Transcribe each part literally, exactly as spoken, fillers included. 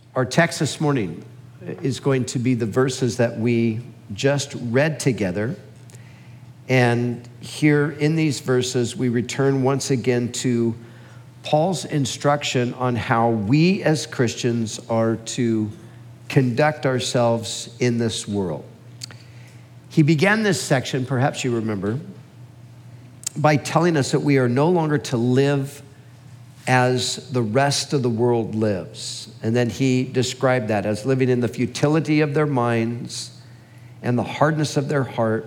Our text this morning is going to be the verses that we just read together. And here in these verses, we return once again to Paul's instruction on how we as Christians are to conduct ourselves in this world. He began this section, perhaps you remember, by telling us that we are no longer to live as the rest of the world lives. And then he described that as living in the futility of their minds and the hardness of their heart,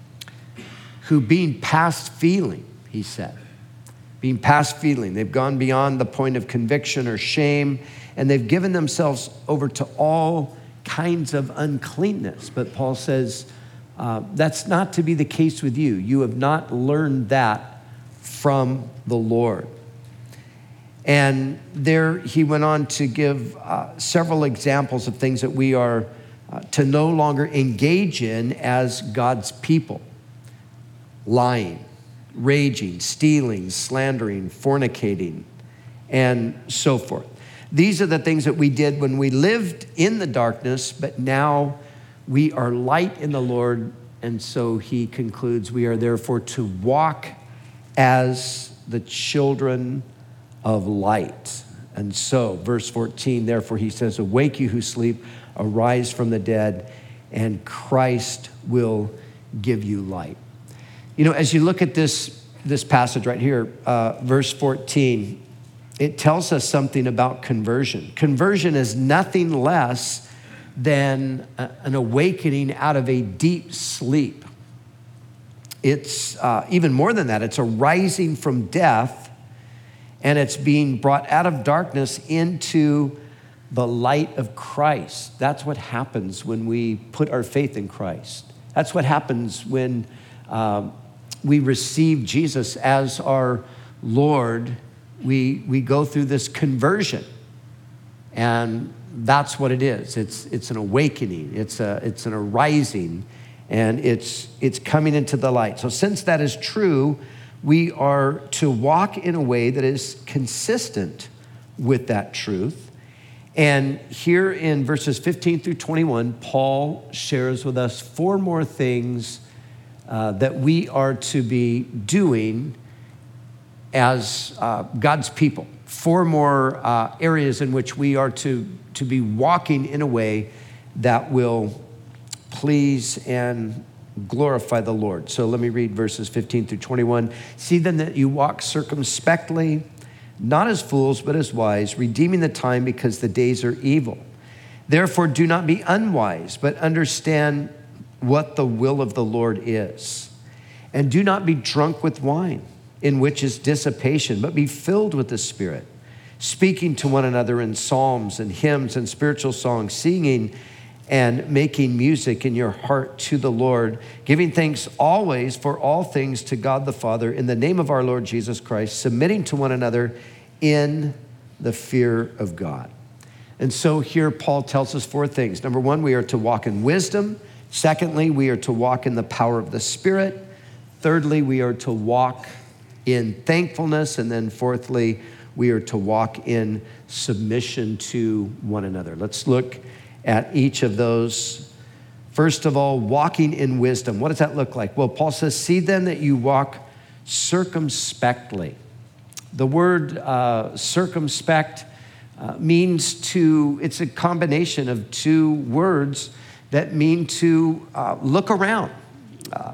who being past feeling, he said, being past feeling, they've gone beyond the point of conviction or shame, and they've given themselves over to all kinds of uncleanness. But Paul says, uh, that's not to be the case with you. You have not learned that from the Lord. And there he went on to give uh, several examples of things that we are uh, to no longer engage in as God's people. Lying, raging, stealing, slandering, fornicating, and so forth. These are the things that we did when we lived in the darkness, but now we are light in the Lord. And so he concludes, we are therefore to walk as the children of light. And so, verse fourteen, therefore he says, awake you who sleep, arise from the dead, and Christ will give you light. You know, as you look at this, this passage right here, uh, verse fourteen, it tells us something about conversion. Conversion is nothing less than a, an awakening out of a deep sleep. It's uh, even more than that. It's a rising from death, and it's being brought out of darkness into the light of Christ. That's what happens when we put our faith in Christ. That's what happens when um, we receive Jesus as our Lord. We, we go through this conversion, and that's what it is. It's, it's an awakening. It's, a, it's an arising, and it's, it's coming into the light. So since that is true, we are to walk in a way that is consistent with that truth. And here in verses fifteen through twenty-one, Paul shares with us four more things uh, that we are to be doing as uh, God's people. Four more uh, areas in which we are to, to be walking in a way that will please and glorify the Lord. So let me read verses fifteen through twenty-one. See then that you walk circumspectly, not as fools, but as wise, redeeming the time because the days are evil. Therefore, do not be unwise, but understand what the will of the Lord is. And do not be drunk with wine, in which is dissipation, but be filled with the Spirit, speaking to one another in psalms and hymns and spiritual songs, singing and making music in your heart to the Lord, giving thanks always for all things to God the Father in the name of our Lord Jesus Christ, submitting to one another in the fear of God. And so here Paul tells us four things. Number one, we are to walk in wisdom. Secondly, we are to walk in the power of the Spirit. Thirdly, we are to walk in thankfulness. And then fourthly, we are to walk in submission to one another. Let's look at each of those. First of all, walking in wisdom. What does that look like? Well, Paul says, see then that you walk circumspectly. The word uh, circumspect uh, means to, it's a combination of two words that mean to uh, look around, uh,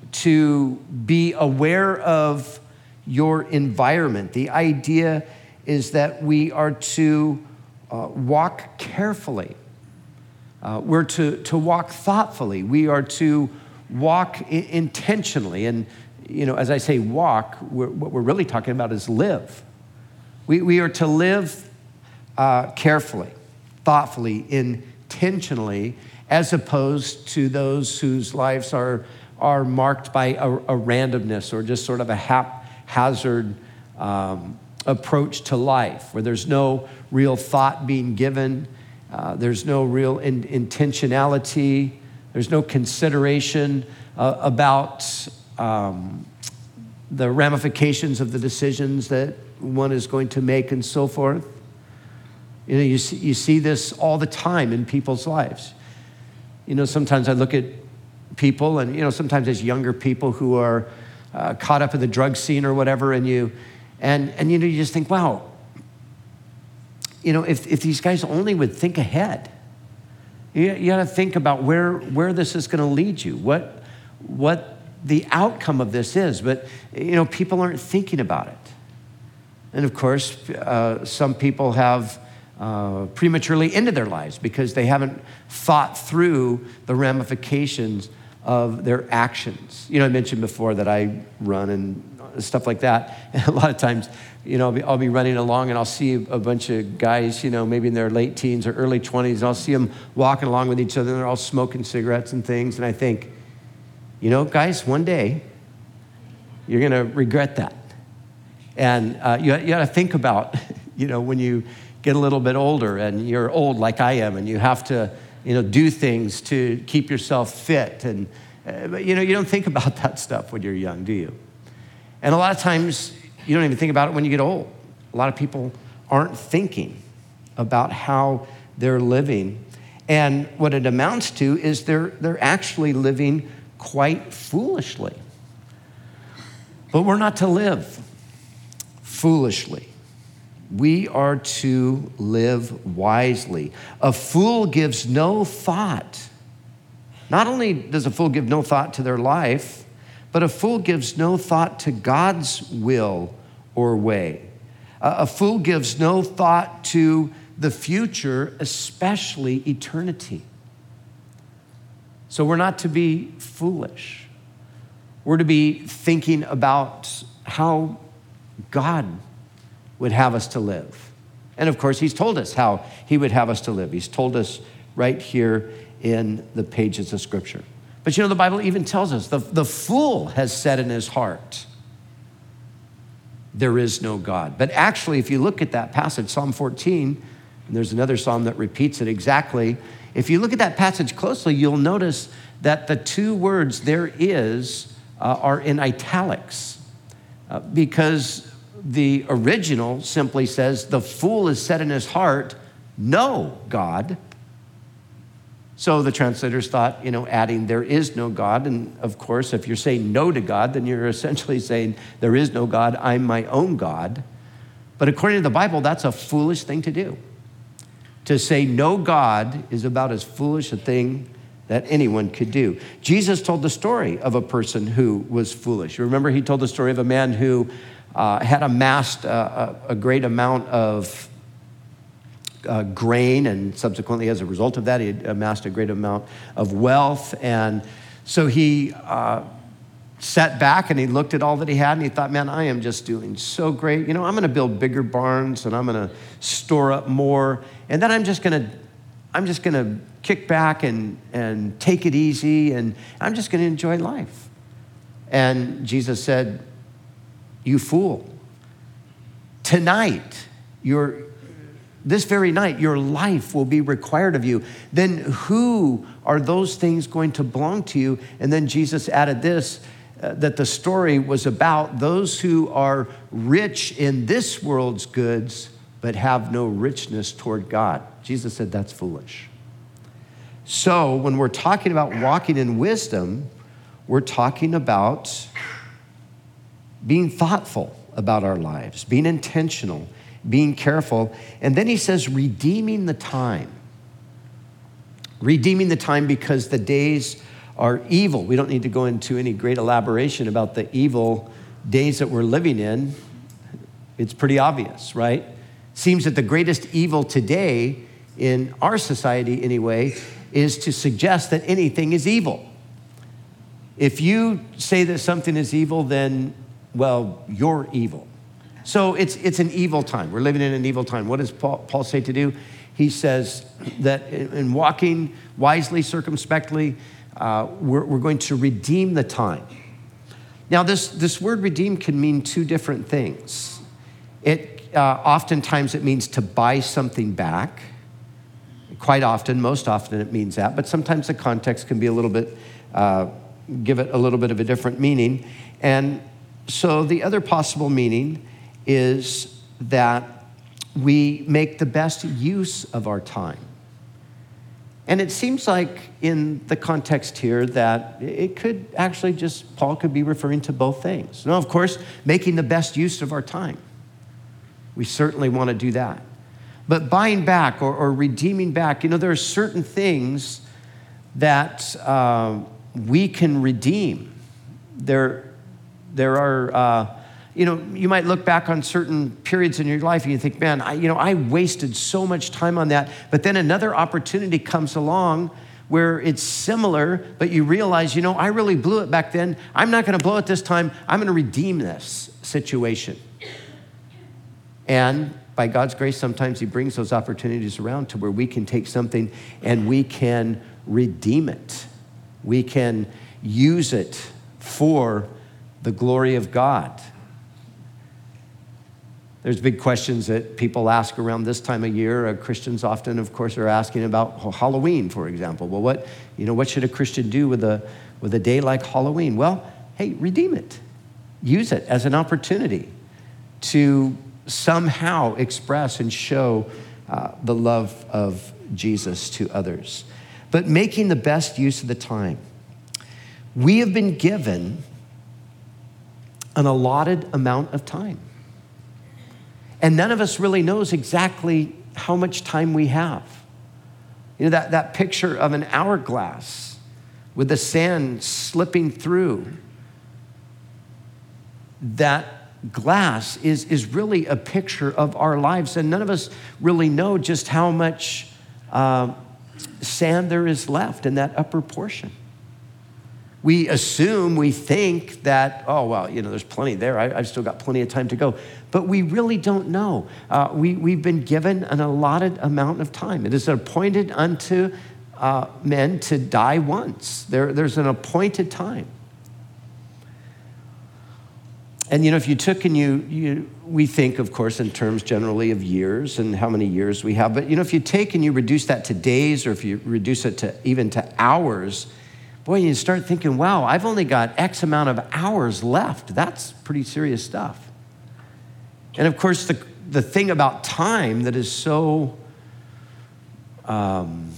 to be aware of your environment. The idea is that we are to uh, walk carefully. Uh, we're to, to walk thoughtfully. We are to walk I- intentionally. And, you know, as I say walk, we're, what we're really talking about is live. We, we are to live uh, carefully, thoughtfully, intentionally, as opposed to those whose lives are, are marked by a, a randomness or just sort of a haphazard um, approach to life, where there's no real thought being given. Uh, there's no real in, intentionality. There's no consideration uh, about um, the ramifications of the decisions that one is going to make and so forth. You know, you see, you see this all the time in people's lives. You know, sometimes I look at people and, you know, sometimes as younger people who are uh, caught up in the drug scene or whatever, and you, and, and you know, you just think, wow, you know, if, if these guys only would think ahead. You, you got to think about where, where this is going to lead you, what, what the outcome of this is. But, you know, people aren't thinking about it. And of course, uh, some people have uh, prematurely ended their lives because they haven't thought through the ramifications of their actions. You know, I mentioned before that I run and stuff like that. And a lot of times, you know, I'll be, I'll be running along and I'll see a bunch of guys, you know, maybe in their late teens or early twenties, and I'll see them walking along with each other and they're all smoking cigarettes and things. And I think, you know, guys, one day you're going to regret that. And uh, you, you got to think about, you know, when you get a little bit older and you're old like I am and you have to, you know, do things to keep yourself fit. And, uh, but, you know, you don't think about that stuff when you're young, do you? And a lot of times you don't even think about it when you get old. A lot of people aren't thinking about how they're living. And what it amounts to is they're, they're actually living quite foolishly. But we're not to live foolishly. We are to live wisely. A fool gives no thought. Not only does a fool give no thought to their life, but a fool gives no thought to God's will or way. A fool gives no thought to the future, especially eternity. So we're not to be foolish. We're to be thinking about how God would have us to live. And of course, he's told us how he would have us to live. He's told us right here in the pages of Scripture. But you know, the Bible even tells us the, the fool has said in his heart, there is no God. But actually, if you look at that passage, Psalm fourteen, and there's another psalm that repeats it exactly. If you look at that passage closely, you'll notice that the two words there is uh, are in italics uh, because the original simply says, the fool has said in his heart, no God. So the translators thought, you know, adding there is no God. And of course, if you're saying no to God, then you're essentially saying there is no God, I'm my own God. But according to the Bible, that's a foolish thing to do. To say no God is about as foolish a thing that anyone could do. Jesus told the story of a person who was foolish. You remember he told the story of a man who uh, had amassed a, a, a great amount of Uh, grain, and subsequently as a result of that, he had amassed a great amount of wealth. And so he uh, sat back and he looked at all that he had and he thought, man, I am just doing so great. You know, I'm going to build bigger barns and I'm going to store up more. And then I'm just going to, I'm just going to kick back and, and take it easy, and I'm just going to enjoy life. And Jesus said, you fool, tonight, you're This very night, your life will be required of you. Then who are those things going to belong to you? And then Jesus added this, uh, that the story was about those who are rich in this world's goods, but have no richness toward God. Jesus said that's foolish. So when we're talking about walking in wisdom, we're talking about being thoughtful about our lives, being intentional, being careful. And then he says, redeeming the time. Redeeming the time because the days are evil. We don't need to go into any great elaboration about the evil days that we're living in. It's pretty obvious, right? Seems that the greatest evil today in our society anyway is to suggest that anything is evil. If you say that something is evil, then, well, you're evil. So it's it's an evil time. We're living in an evil time. What does Paul, Paul say to do? He says that in walking wisely, circumspectly, uh, we're, we're going to redeem the time. Now, this, this word redeem can mean two different things. It uh, oftentimes it means to buy something back. Quite often, most often it means that, but sometimes the context can be a little bit, uh, give it a little bit of a different meaning. And so the other possible meaning is that we make the best use of our time. And it seems like in the context here that it could actually just, Paul could be referring to both things. Now, of course, making the best use of our time. We certainly want to do that. But buying back or, or redeeming back, you know, there are certain things that uh, we can redeem. There, there are, uh, you know, you might look back on certain periods in your life and you think, man, I, you know, I wasted so much time on that. But then another opportunity comes along where it's similar, but you realize, you know, I really blew it back then. I'm not going to blow it this time. I'm going to redeem this situation. And by God's grace, sometimes he brings those opportunities around to where we can take something and we can redeem it. We can use it for the glory of God. There's big questions that people ask around this time of year. Uh, Christians often, of course, are asking about Halloween, for example. Well, what, you know, what should a Christian do with a, with a day like Halloween? Well, hey, redeem it. Use it as an opportunity to somehow express and show uh, the love of Jesus to others. But making the best use of the time. We have been given an allotted amount of time. And none of us really knows exactly how much time we have. You know, that, that picture of an hourglass with the sand slipping through, that glass is, is really a picture of our lives. And none of us really know just how much uh, sand there is left in that upper portion. We assume, we think that, oh, well, you know, there's plenty there. I, I've still got plenty of time to go. But we really don't know. Uh, we, we've been given an allotted amount of time. It is appointed unto uh, men to die once. There, there's an appointed time. And, you know, if you took and you, you, we think, of course, in terms generally of years and how many years we have. But, you know, if you take and you reduce that to days, or if you reduce it to even to hours, boy, you start thinking, wow, I've only got X amount of hours left. That's pretty serious stuff. And of course, the, the thing about time that is so, um,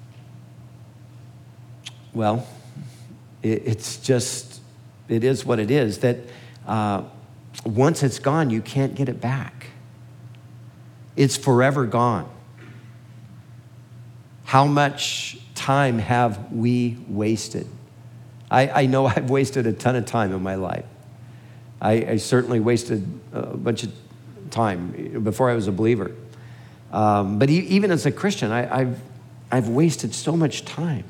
well, it, it's just, it is what it is, that uh, once it's gone, you can't get it back. It's forever gone. How much time have we wasted? I, I know I've wasted a ton of time in my life. I, I certainly wasted a bunch of time before I was a believer. Um, but e- even as a Christian, I, I've, I've wasted so much time.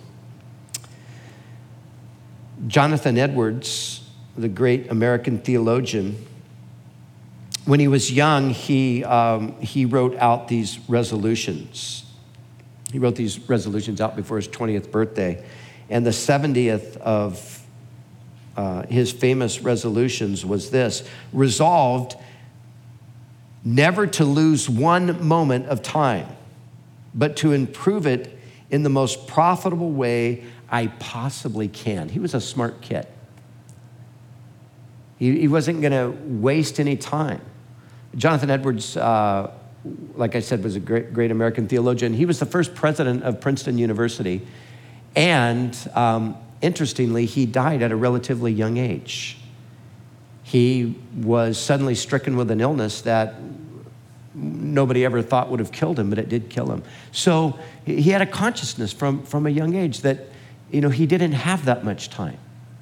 Jonathan Edwards, the great American theologian, when he was young, he, um, he wrote out these resolutions. He wrote these resolutions out before his twentieth birthday. And the seventieth of uh, his famous resolutions was this: resolved never to lose one moment of time, but to improve it in the most profitable way I possibly can. He was a smart kid. He, he wasn't going to waste any time. Jonathan Edwards, uh, like I said, was a great, great American theologian. He was the first president of Princeton University. And um, interestingly, he died at a relatively young age. He was suddenly stricken with an illness that nobody ever thought would have killed him, but it did kill him. So he had a consciousness from, from a young age that, you know, he didn't have that much time.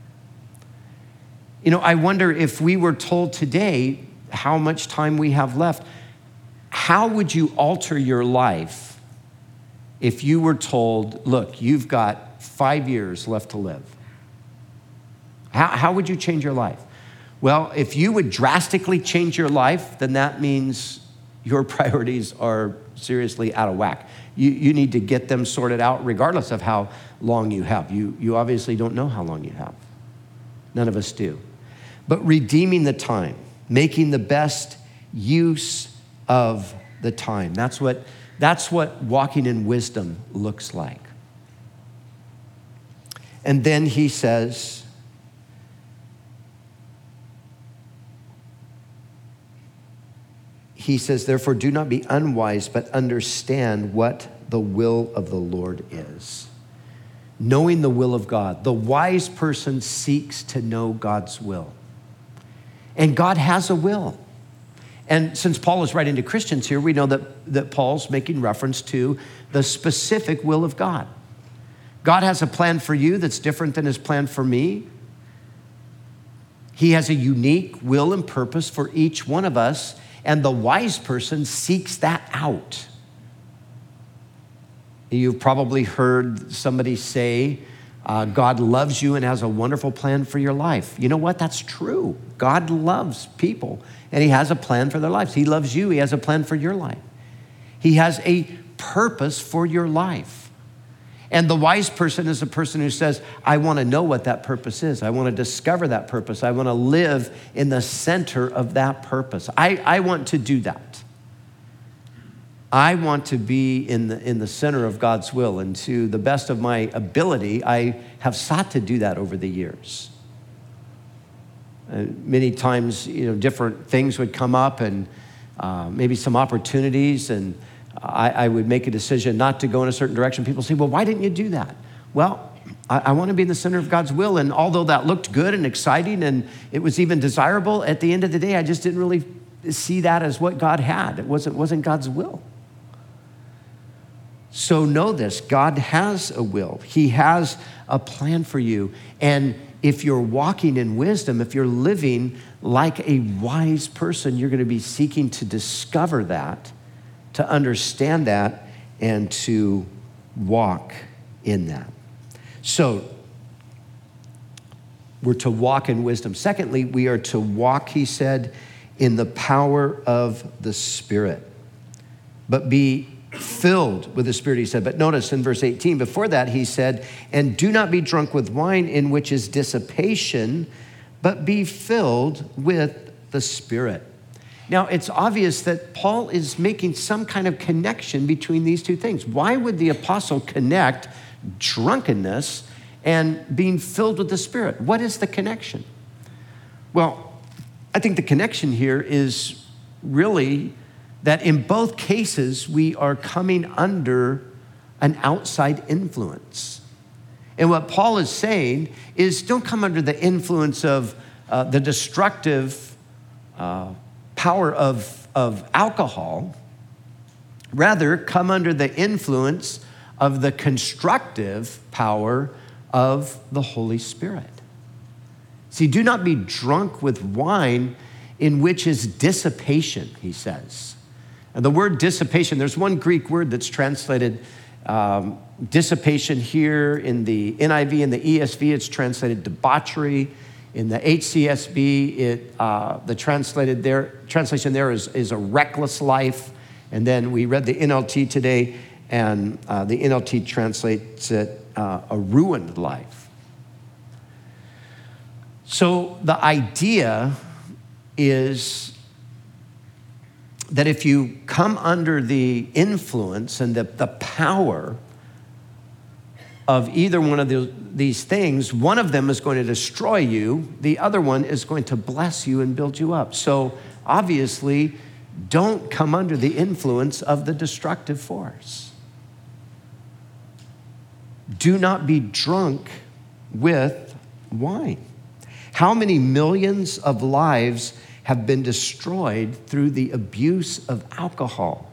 You know, I wonder if we were told today how much time we have left, how would you alter your life if you were told, look, you've got five years left to live? How, how would you change your life? Well, if you would drastically change your life, then that means your priorities are seriously out of whack. You, you need to get them sorted out regardless of how long you have. You, you obviously don't know how long you have. None of us do. But redeeming the time, making the best use of the time. That's what, that's what walking in wisdom looks like. And then he says, he says, therefore, do not be unwise, but understand what the will of the Lord is. Knowing the will of God. The wise person seeks to know God's will. And God has a will. And since Paul is writing to Christians here, we know that, that Paul's making reference to the specific will of God. God has a plan for you that's different than his plan for me. He has a unique will and purpose for each one of us, and the wise person seeks that out. You've probably heard somebody say, uh, God loves you and has a wonderful plan for your life. You know what? That's true. God loves people, and he has a plan for their lives. He loves you. He has a plan for your life. He has a purpose for your life. And the wise person is a person who says, I want to know what that purpose is. I want to discover that purpose. I want to live in the center of that purpose. I, I want to do that. I want to be in the, in the center of God's will. And to the best of my ability, I have sought to do that over the years. Uh, many times, you know, different things would come up and uh, maybe some opportunities, and I, I would make a decision not to go in a certain direction. People say, well, why didn't you do that? Well, I, I want to be in the center of God's will. And although that looked good and exciting and it was even desirable, at the end of the day, I just didn't really see that as what God had. It wasn't, wasn't God's will. So know this, God has a will. He has a plan for you. And if you're walking in wisdom, if you're living like a wise person, you're going to be seeking to discover that, to understand that, and to walk in that. So we're to walk in wisdom. Secondly, we are to walk, he said, in the power of the Spirit. But be filled with the Spirit, he said. But notice in verse eighteen, before that he said, and do not be drunk with wine, in which is dissipation, but be filled with the Spirit. Now, it's obvious that Paul is making some kind of connection between these two things. Why would the apostle connect drunkenness and being filled with the Spirit? What is the connection? Well, I think the connection here is really that in both cases, we are coming under an outside influence. And what Paul is saying is don't come under the influence of uh, the destructive uh, power of, of alcohol. Rather, come under the influence of the constructive power of the Holy Spirit. See, do not be drunk with wine, in which is dissipation, he says. And the word dissipation, there's one Greek word that's translated um, dissipation here. In the N I V and the E S V, it's translated debauchery. In the H C S B, it, uh, the translated there, translation there is, is a reckless life. And then we read the N L T today, and uh, the N L T translates it uh, a ruined life. So the idea is that if you come under the influence and the, the power of either one of the, these things, one of them is going to destroy you, the other one is going to bless you and build you up. So obviously, don't come under the influence of the destructive force. Do not be drunk with wine. How many millions of lives have been destroyed through the abuse of alcohol?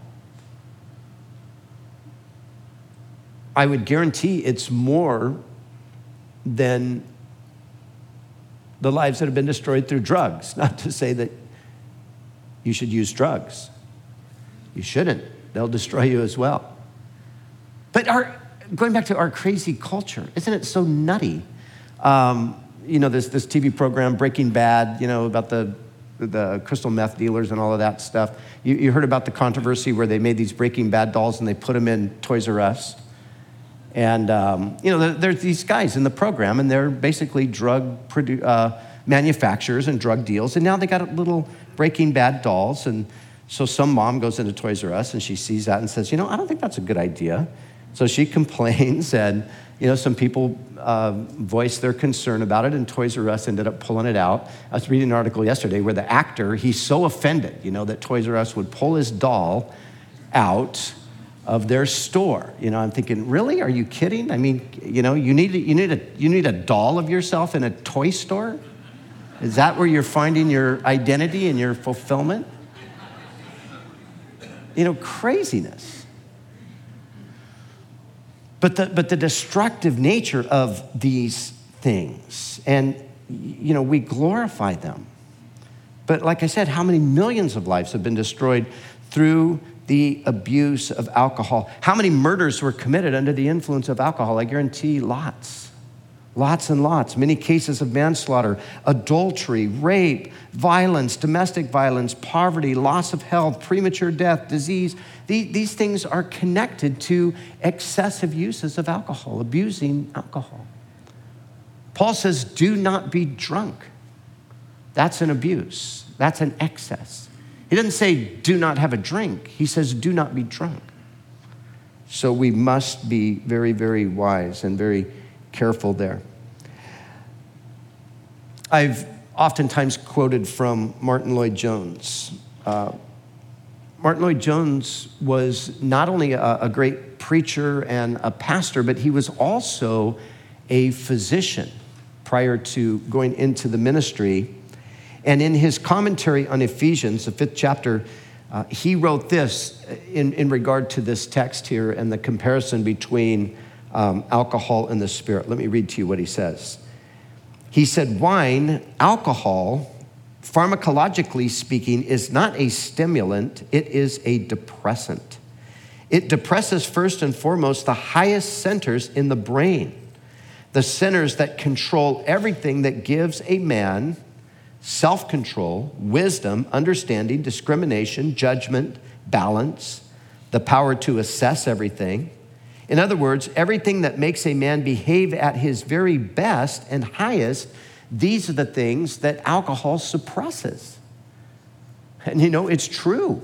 I would guarantee it's more than the lives that have been destroyed through drugs. Not to say that you should use drugs. You shouldn't. They'll destroy you as well. But our, going back to our crazy culture, isn't it so nutty? Um, you know, this, this T V program, Breaking Bad, you know, about the the crystal meth dealers and all of that stuff. You, you heard about the controversy where they made these Breaking Bad dolls and they put them in Toys R Us. And, um, you know, there, there's these guys in the program, and they're basically drug produ- uh, manufacturers and drug deals. And now they got little Breaking Bad dolls. And so some mom goes into Toys R Us and she sees that and says, you know, I don't think that's a good idea. So she complains, and you know, some people uh, voiced their concern about it, and Toys R Us ended up pulling it out. I was reading an article yesterday where the actor, he's so offended, you know, that Toys R Us would pull his doll out of their store. You know, I'm thinking, really? Are you kidding? I mean, you know, you need you need a you need a doll of yourself in a toy store? Is that where you're finding your identity and your fulfillment? You know, craziness. But the, but the destructive nature of these things, and, you know, we glorify them. But like I said, how many millions of lives have been destroyed through the abuse of alcohol? How many murders were committed under the influence of alcohol? I guarantee lots. Lots and lots. Many cases of manslaughter, adultery, rape, violence, domestic violence, poverty, loss of health, premature death, disease. These, these things are connected to excessive uses of alcohol, abusing alcohol. Paul says, do not be drunk. That's an abuse. That's an excess. He doesn't say, do not have a drink. He says, do not be drunk. So we must be very, very wise and very careful there. I've oftentimes quoted from Martin Lloyd-Jones. Uh, Martin Lloyd-Jones was not only a, a great preacher and a pastor, but he was also a physician prior to going into the ministry. And in his commentary on Ephesians, the fifth chapter, uh, he wrote this in, in regard to this text here and the comparison between Um, alcohol and the Spirit. Let me read to you what he says. He said, wine, alcohol, pharmacologically speaking, is not a stimulant, it is a depressant. It depresses first and foremost the highest centers in the brain, the centers that control everything that gives a man self-control, wisdom, understanding, discrimination, judgment, balance, the power to assess everything. In other words, everything that makes a man behave at his very best and highest, these are the things that alcohol suppresses. And you know, it's true.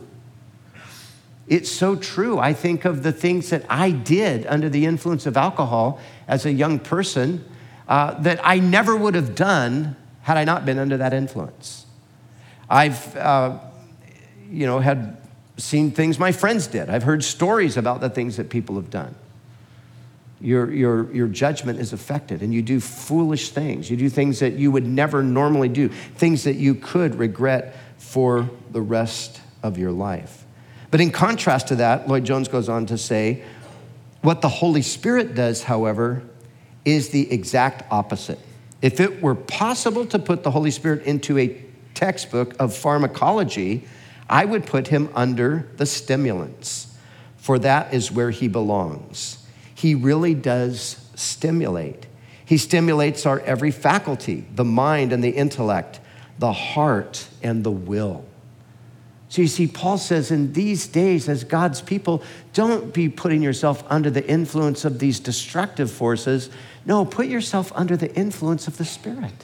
It's so true. I think of the things that I did under the influence of alcohol as a young person uh, that I never would have done had I not been under that influence. I've, uh, you know, had seen things my friends did. I've heard stories about the things that people have done. Your, your, your judgment is affected, and you do foolish things. You do things that you would never normally do, things that you could regret for the rest of your life. But in contrast to that, Lloyd-Jones goes on to say, what the Holy Spirit does, however, is the exact opposite. If it were possible to put the Holy Spirit into a textbook of pharmacology, I would put him under the stimulants, for that is where he belongs. He really does stimulate. He stimulates our every faculty, the mind and the intellect, the heart and the will. So you see, Paul says in these days as God's people, don't be putting yourself under the influence of these destructive forces. No, put yourself under the influence of the Spirit.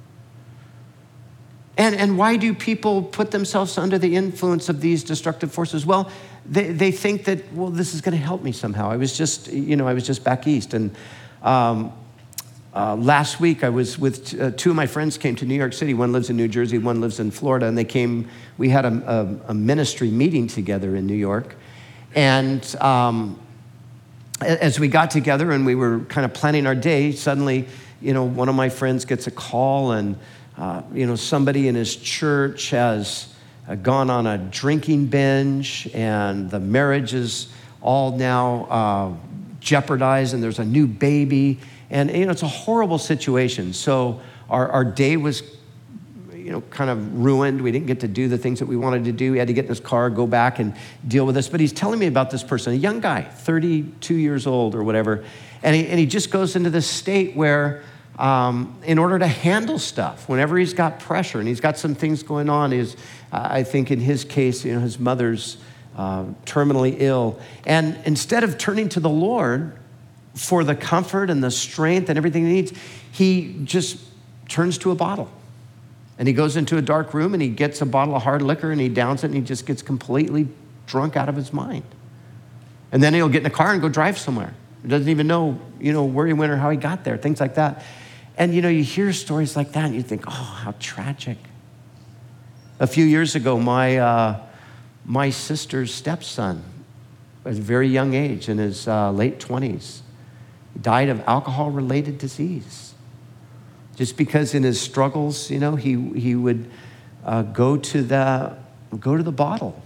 And, and why do people put themselves under the influence of these destructive forces? Well, they, they think that, well, this is going to help me somehow. I was just, you know, I was just back east. And um, uh, last week I was with uh, two of my friends came to New York City. One lives in New Jersey, one lives in Florida. And they came, we had a, a, a ministry meeting together in New York. And um, as we got together and we were kind of planning our day, suddenly, you know, one of my friends gets a call and Uh, you know, somebody in his church has uh, gone on a drinking binge, and the marriage is all now uh, jeopardized, and there's a new baby, and you know, it's a horrible situation. So our, our day was, you know, kind of ruined. We didn't get to do the things that we wanted to do. He had to get in his car, go back and deal with this. But he's telling me about this person, a young guy, thirty-two years old or whatever, and he, and he just goes into this state where Um, in order to handle stuff, whenever he's got pressure and he's got some things going on, is uh, I think in his case, you know, his mother's uh, terminally ill. And instead of turning to the Lord for the comfort and the strength and everything he needs, he just turns to a bottle. And he goes into a dark room and he gets a bottle of hard liquor and he downs it and he just gets completely drunk out of his mind. And then he'll get in a car and go drive somewhere. He doesn't even know, you know, where he went or how he got there, things like that. And, you know, you hear stories like that and you think, oh, how tragic. A few years ago, my, uh, my sister's stepson, at a very young age, in his uh, late twenties, died of alcohol-related disease. Just because in his struggles, you know, he, he would uh, go to the, go to the bottle.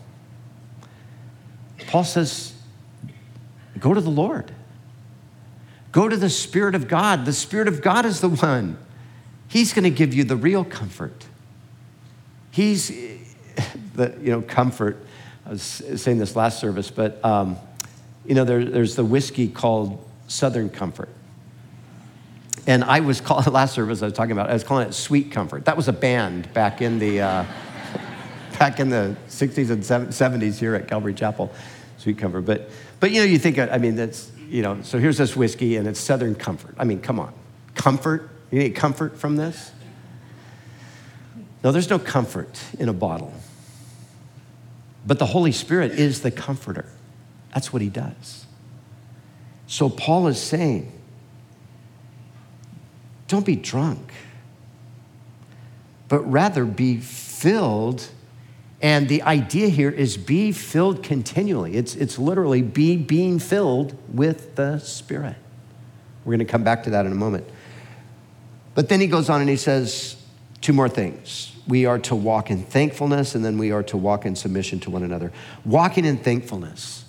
Paul says, go to the Lord. Go to the Spirit of God. The Spirit of God is the one. He's going to give you the real comfort. He's the, you know, comfort. I was saying this last service, but, um, you know, there, there's the whiskey called Southern Comfort. And I was calling, last service I was talking about, I was calling it Sweet Comfort. That was a band back in the, uh, back in the sixties and seventies here at Calvary Chapel, Sweet Comfort. But, but you know, you think, I mean, that's, you know, so here's this whiskey and it's Southern Comfort. I mean, come on. Comfort? You need comfort from this? No, there's no comfort in a bottle. But the Holy Spirit is the comforter. That's what he does. So Paul is saying, don't be drunk, but rather be filled. And the idea here is be filled continually. It's, it's literally be being filled with the Spirit. We're going to come back to that in a moment. But then he goes on and he says two more things. We are to walk in thankfulness, and then we are to walk in submission to one another. Walking in thankfulness.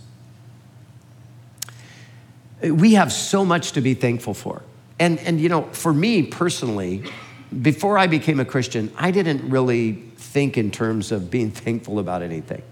We have so much to be thankful for. And, and you know, for me personally, before I became a Christian, I didn't really think in terms of being thankful about anything.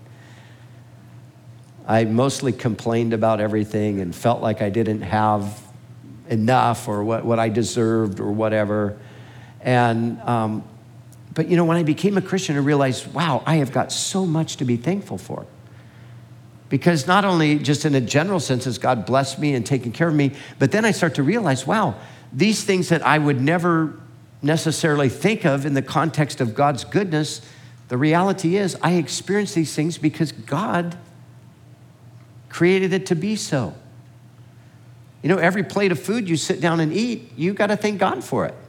I mostly complained about everything and felt like I didn't have enough or what, what I deserved or whatever. And, um, but you know, when I became a Christian, I realized, wow, I have got so much to be thankful for. Because not only just in a general sense has God blessed me and taken care of me, but then I start to realize, wow, these things that I would never necessarily think of in the context of God's goodness, the reality is I experience these things because God created it to be so. You know, every plate of food you sit down and eat, you got to thank God for it.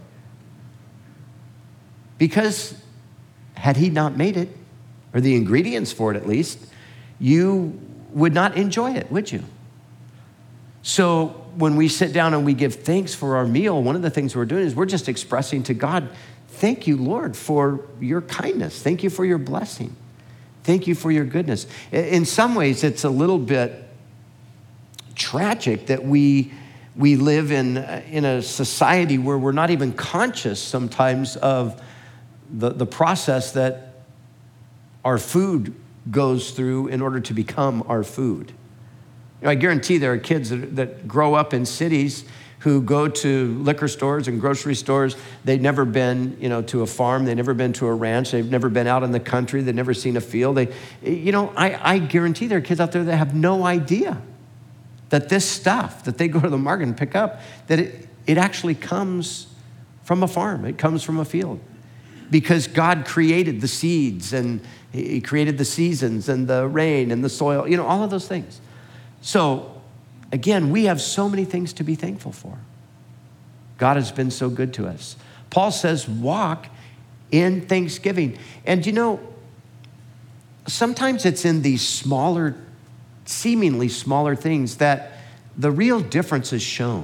Because had he not made it, or the ingredients for it at least, you would not enjoy it, would you? So when we sit down and we give thanks for our meal, one of the things we're doing is we're just expressing to God, thank you, Lord, for your kindness. Thank you for your blessing. Thank you for your goodness. In some ways, it's a little bit tragic that we we live in, in a society where we're not even conscious sometimes of the, the process that our food goes through in order to become our food. You know, I guarantee there are kids that, that grow up in cities who go to liquor stores and grocery stores. They've never been, you know, to a farm. They've never been to a ranch. They've never been out in the country. They've never seen a field. They, you know, I, I guarantee there are kids out there that have no idea that this stuff that they go to the market and pick up, that it, it actually comes from a farm. It comes from a field. Because God created the seeds and he created the seasons and the rain and the soil, you know, all of those things. So, again, we have so many things to be thankful for. God has been so good to us. Paul says, walk in thanksgiving. And you know, sometimes it's in these smaller, seemingly smaller things that the real difference is shown.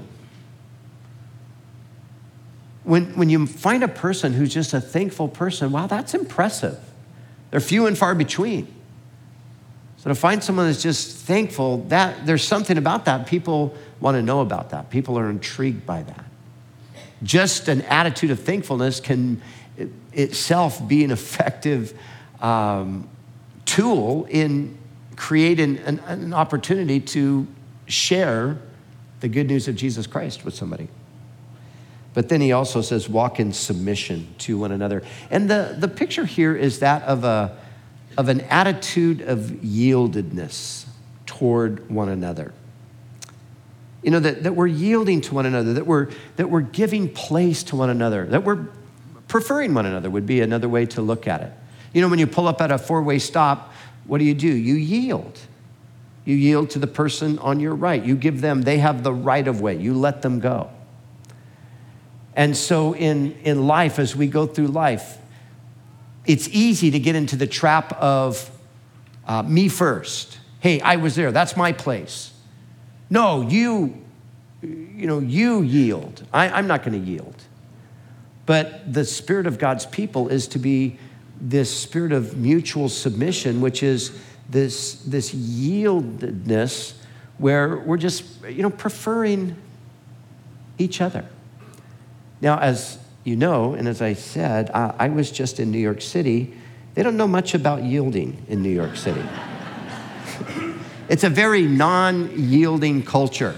When, when you find a person who's just a thankful person, wow, that's impressive. They're few and far between. So to find someone that's just thankful, that there's something about that. People want to know about that. People are intrigued by that. Just an attitude of thankfulness can itself be an effective um, tool in creating an, an opportunity to share the good news of Jesus Christ with somebody. But then he also says, walk in submission to one another. And the, the picture here is that of, a, of an attitude of yieldedness toward one another. You know, that, that we're yielding to one another, that we're, that we're giving place to one another, that we're preferring one another would be another way to look at it. You know, when you pull up at a four-way stop, what do you do? You yield. You yield to the person on your right. You give them, they have the right of way. You let them go. And so in, in life, as we go through life, it's easy to get into the trap of uh, me first. Hey, I was there. That's my place. No, you, you know, you yield. I, I'm not going to yield. But the spirit of God's people is to be this spirit of mutual submission, which is this, this yieldedness where we're just, you know, preferring each other. Now, as you know, and as I said, I, I was just in New York City. They don't know much about yielding in New York City. It's a very non-yielding culture.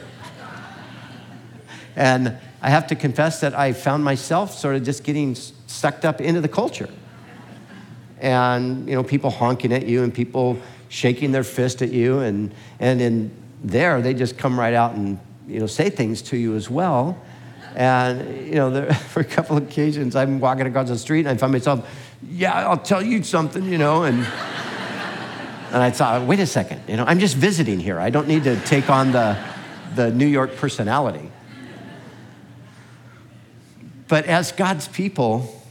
And I have to confess that I found myself sort of just getting sucked up into the culture. And, you know, people honking at you and people shaking their fist at you. And, and in there, they just come right out and, you know, say things to you as well. And, you know, there, for a couple of occasions, I'm walking across the street and I find myself, yeah, I'll tell you something, you know. And, and I thought, wait a second, you know, I'm just visiting here. I don't need to take on the, the New York personality. But as God's people,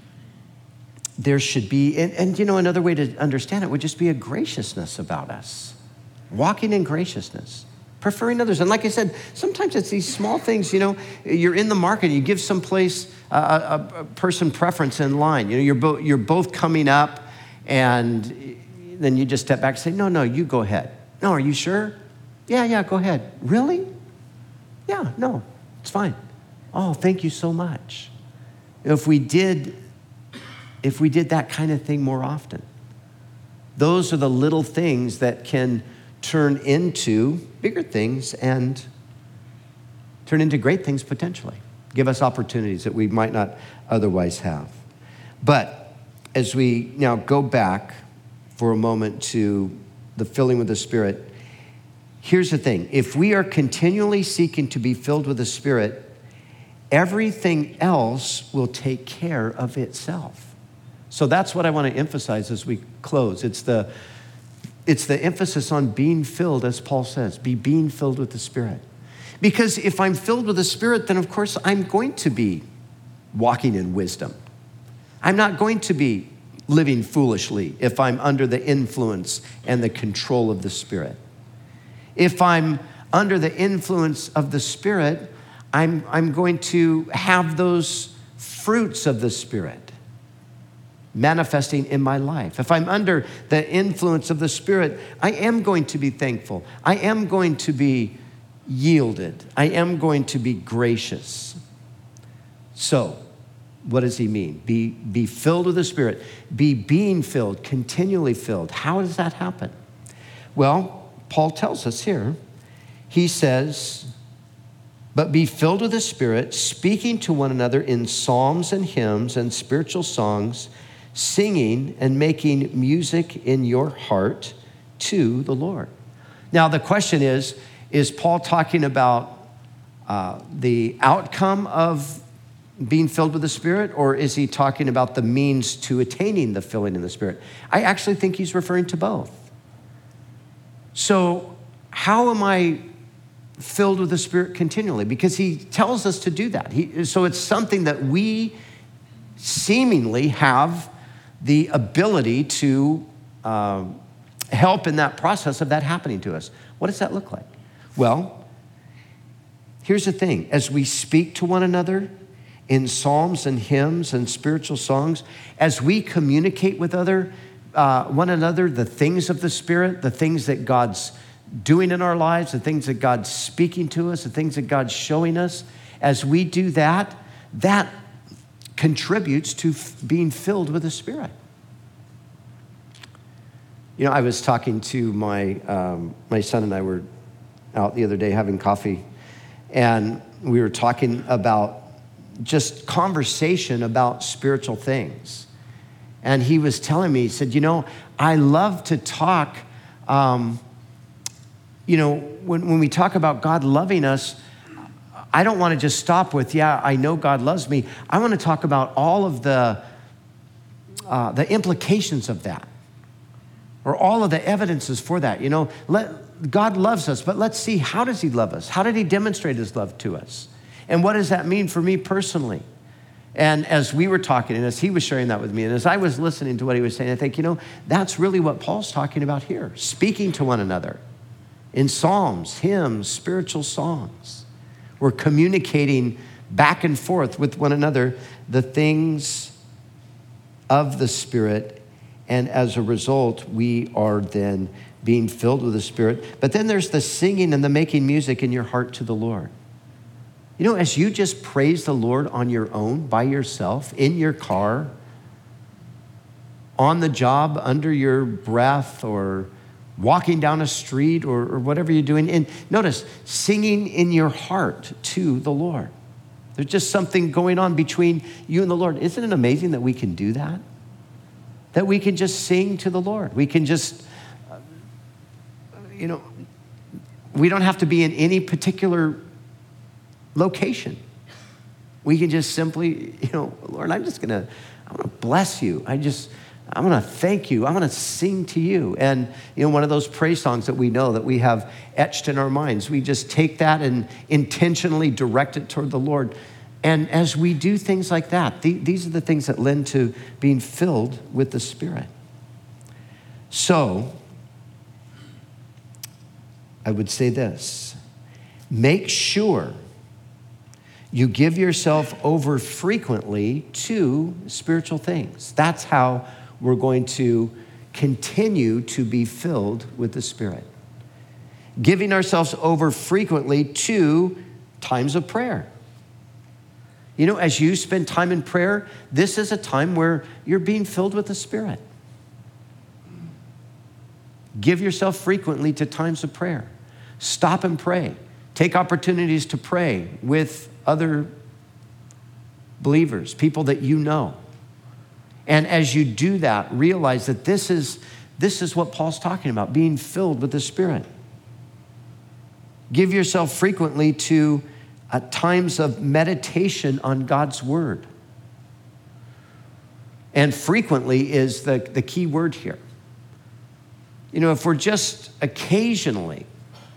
there should be, and, and you know, another way to understand it would just be a graciousness about us. Walking in graciousness. Preferring others. And like I said, sometimes it's these small things, you know, you're in the market, you give someplace a, a, a person preference in line. You know, you're, bo- you're both coming up and then you just step back and say, no, no, you go ahead. No, are you sure? Yeah, yeah, go ahead. Really? Yeah, no, it's fine. Oh, thank you so much. If we did, if we did that kind of thing more often, those are the little things that can turn into bigger things and turn into great things potentially. Give us opportunities that we might not otherwise have. But as we now go back for a moment to the filling with the Spirit, here's the thing. If we are continually seeking to be filled with the Spirit, everything else will take care of itself. So that's what I want to emphasize as we close. It's the It's the emphasis on being filled, as Paul says, be being filled with the Spirit. Because if I'm filled with the Spirit, then of course I'm going to be walking in wisdom. I'm not going to be living foolishly if I'm under the influence and the control of the Spirit. If I'm under the influence of the Spirit, I'm, I'm going to have those fruits of the Spirit manifesting in my life. If I'm under the influence of the Spirit, I am going to be thankful. I am going to be yielded. I am going to be gracious. So, what does he mean? Be, be filled with the Spirit. Be being filled, continually filled. How does that happen? Well, Paul tells us here. He says, but be filled with the Spirit, speaking to one another in psalms and hymns and spiritual songs, singing and making music in your heart to the Lord. Now, the question is, is Paul talking about uh, the outcome of being filled with the Spirit, or is he talking about the means to attaining the filling in the Spirit? I actually think he's referring to both. So how am I filled with the Spirit continually? Because he tells us to do that. He, so it's something that we seemingly have the ability to um, help in that process of that happening to us. What does that look like? Well, here's the thing. As we speak to one another in psalms and hymns and spiritual songs, as we communicate with other, uh, one another the things of the Spirit, the things that God's doing in our lives, the things that God's speaking to us, the things that God's showing us, as we do that, that contributes to f- being filled with the Spirit. You know, I was talking to my um, my son and I were out the other day having coffee, and we were talking about just conversation about spiritual things. And he was telling me, he said, you know, I love to talk, um, you know, when, when we talk about God loving us, I don't want to just stop with, yeah, I know God loves me. I want to talk about all of the, uh, the implications of that, or all of the evidences for that. You know, let, God loves us, but let's see, how does he love us? How did he demonstrate his love to us? And what does that mean for me personally? And as we were talking, and as he was sharing that with me, and as I was listening to what he was saying, I think, you know, that's really what Paul's talking about here, speaking to one another in psalms, hymns, spiritual songs. We're communicating back and forth with one another the things of the Spirit, and as a result, we are then being filled with the Spirit. But then there's the singing and the making music in your heart to the Lord. You know, as you just praise the Lord on your own, by yourself, in your car, on the job, under your breath, or walking down a street, or, or whatever you're doing. And notice, singing in your heart to the Lord. There's just something going on between you and the Lord. Isn't it amazing that we can do that? That we can just sing to the Lord. We can just, uh, you know, we don't have to be in any particular location. We can just simply, you know, Lord, I'm just gonna, I wanna bless you. I just, I wanna thank you. I wanna sing to you. And, you know, one of those praise songs that we know that we have etched in our minds, we just take that and intentionally direct it toward the Lord. And as we do things like that, th- these are the things that lend to being filled with the Spirit. So, I would say this, make sure you give yourself over frequently to spiritual things. That's how we're going to continue to be filled with the Spirit. Giving ourselves over frequently to times of prayer. You know, as you spend time in prayer, this is a time where you're being filled with the Spirit. Give yourself frequently to times of prayer. Stop and pray. Take opportunities to pray with other believers, people that you know. And as you do that, realize that this is, this is what Paul's talking about, being filled with the Spirit. Give yourself frequently to uh, times of meditation on God's word. And frequently is the, the key word here. You know, if we're just occasionally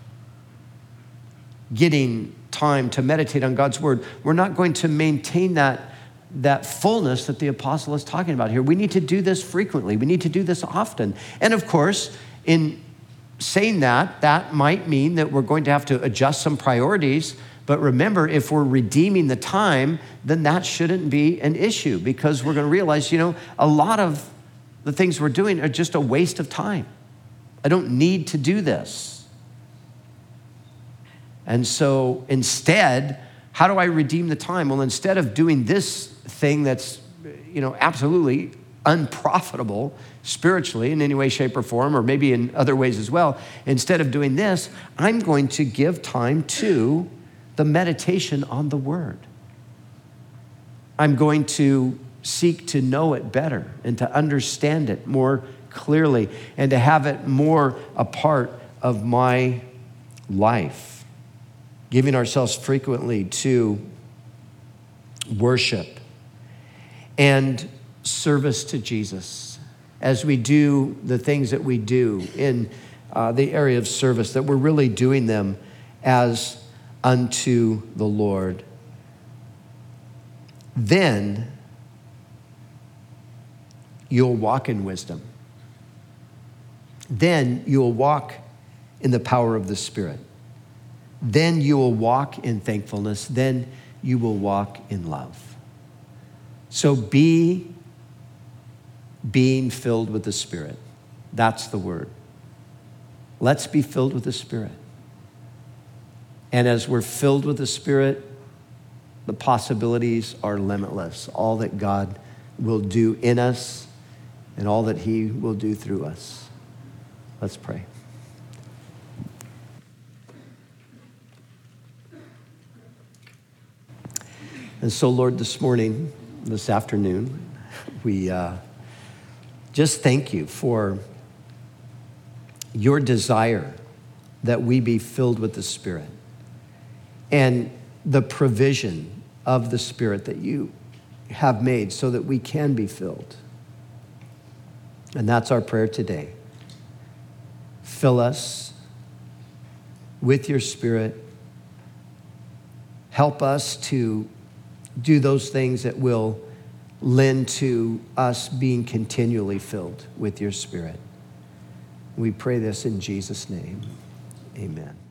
getting time to meditate on God's word, we're not going to maintain that, that fullness that the apostle is talking about here. We need to do this frequently. We need to do this often. And of course, in saying that, that might mean that we're going to have to adjust some priorities. But remember, if we're redeeming the time, then that shouldn't be an issue, because we're going to realize, you know, a lot of the things we're doing are just a waste of time. I don't need to do this. And so instead, how do I redeem the time? Well, instead of doing this thing that's, you know, absolutely unprofitable spiritually in any way, shape, or form, or maybe in other ways as well, instead of doing this, I'm going to give time to the meditation on the word. I'm going to seek to know it better and to understand it more clearly and to have it more a part of my life. Giving ourselves frequently to worship and service to Jesus as we do the things that we do in uh, the area of service, that we're really doing them as unto the Lord. Then you'll walk in wisdom. Then you'll walk in the power of the Spirit. Then you will walk in thankfulness. Then you will walk in love. So be being filled with the Spirit. That's the word. Let's be filled with the Spirit. And as we're filled with the Spirit, the possibilities are limitless. All that God will do in us and all that he will do through us. Let's pray. And so, Lord, this morning, this afternoon, we uh, just thank you for your desire that we be filled with the Spirit and the provision of the Spirit that you have made so that we can be filled. And that's our prayer today. Fill us with your Spirit. Help us to do those things that will lend to us being continually filled with your Spirit. We pray this in Jesus' name. Amen.